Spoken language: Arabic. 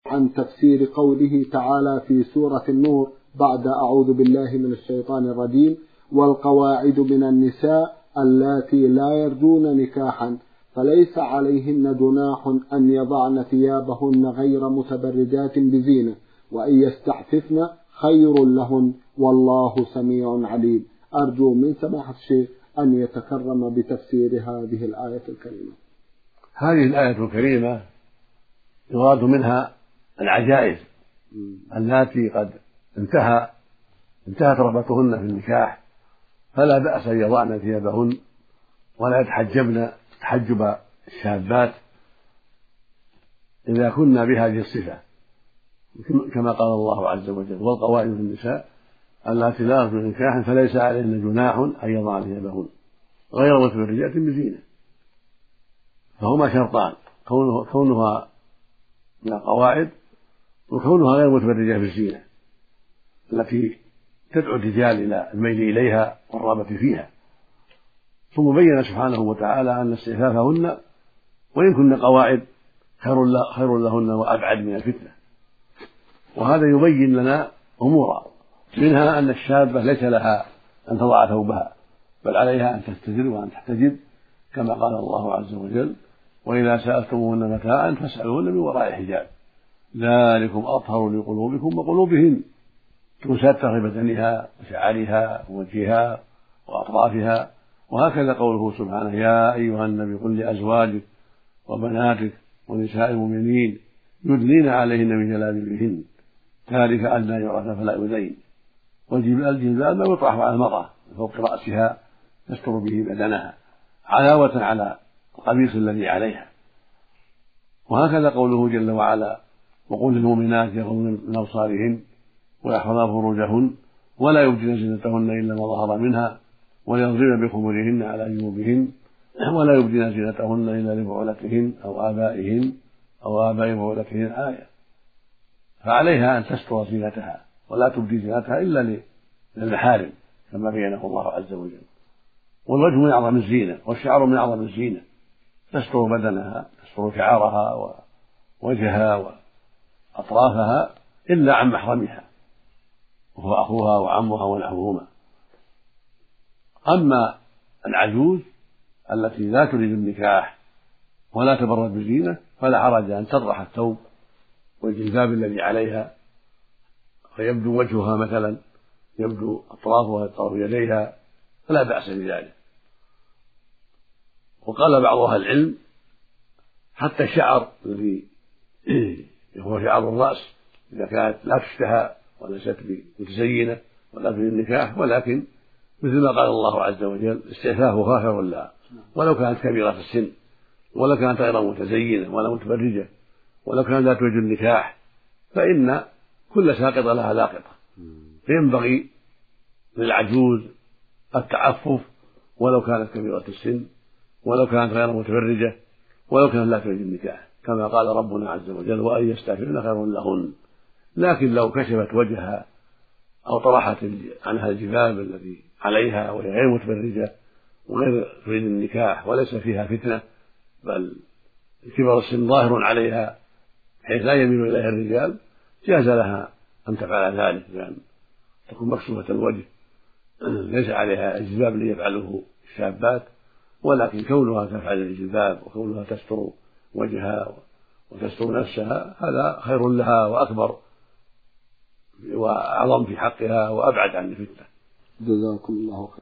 عن تفسير قوله تعالى في سورة النور بعد أعوذ بالله من الشيطان الرجيم: والقواعد من النساء اللاتي لا يرجون نكاحا فليس عليهن جناح أن يضعن ثيابهن غير متبرجات بزينة وإن يستعففن خير لهن والله سميع عليم. أرجو من سماحة الشيخ أن يتكرم بتفسير هذه الآية الكريمة. هذه الآية الكريمة يراد منها العجائز اللاتي قد انتهت رغبتهن في النكاح، فلا بأس أن يضعن ثيابهن ولا يتحجبن تحجب الشابات إذا كنا بهذه الصفة، كما قال الله عز وجل: والقواعد من النساء اللاتي لا يرجون نكاحا فليس عليهن جناح أن يضعن ثيابهن غير متبرجات بزينة. فهما شرطان: كونها من القواعد، وكونها غير متبرجة بالزينة التي تدعو الرجال إلى الميل إليها والرغبة فيها. ثم بين سبحانه وتعالى أن استعفافهن وإن كن قواعد خير لهن وأبعد من الفتنة. وهذا يبين لنا أمورا، منها أن الشابة ليس لها أن تضع ثوبها، بل عليها أن تستتر وأن تحتجب، كما قال الله عز وجل: وإذا سألتموهن متاعا فاسألوهن من وراء حجاب ذلكم أطهر لقلوبكم وقلوبهن، تستر بدنها وشعرها ووجهها وأطرافها. وهكذا قوله سبحانه: يا أيها النبي قل لأزواجك وبناتك ونساء المؤمنين يدنين عليهن من جلابيبهن ذلك أدنى يعرفن فلا يؤذين. والجلباب ما يطرح على المرأة من فوق رأسها تستر به بدنها علاوة على القميص الذي عليها. وهكذا قوله جل وعلا: وقل للمؤمنات يغضضن من أبصارهن ويحفظن فروجهن ولا يبدين زينتهن إلا ما ظهر منها وليضربن بخمرهن على جيوبهن ولا يبدين زينتهن إلا لبعولتهن أو آبائهن أو آباء بعولتهن. آية. فعليها أن تستر زينتها ولا تبدي زينتها إلا للمحارم كما بينه الله عز وجل. والوجه من أعظم الزينة والشعر من أعظم الزينة، تستر بدنها، تستر شعرها ووجهها وأطرافها إلا عن محرمها وهو أخوها وعمها ونحوهما. أما العجوز التي لا تريد النكاح ولا تبرد بزينة فلا حرج أن تطرح الثوب والجلباب الذي عليها فيبدو وجهها مثلا، يبدو أطرافها طرف يديها، فلا بأس بذلك. وقال بعض أهل العلم حتى الشعر الذي هو شعر الرأس إذا كانت لا تشتهى وليست متزينة ولا في النكاح، ولكن مثل ما قال الله عز وجل: استعفافها خير لها ولو كانت كبيرة في السن، ولو كانت غير متزينة ولا متبرجة، ولو كانت لا تريد النكاح، فإن كل ساقطة لها لاقطة. فينبغي للعجوز التعفف ولو كانت كبيرة السن، ولو كانت غير متبرجة، ولو كانت لا تريد النكاح، كما قال ربنا عز وجل: وأن يستعففن خير لهن. لكن لو كشفت وجهها أو طرحت عنها الجباب الذي عليها وهي غير متبرجة وغير تريد النكاح وليس فيها فتنة بل كبر السن ظاهر عليها حيث لا يميل إليها الرجال، جاز لها أن تفعل ذلك، لأن تكون مكشوفة الوجه ليس عليها الجباب الذي يفعله الشابات، ولكن كونها تفعل الجباب وكونها تستر وجهها وتستر نفسها هذا خير لها وأكبر وأعظم في حقها وأبعد عن الفتنة. جزاكم الله خير.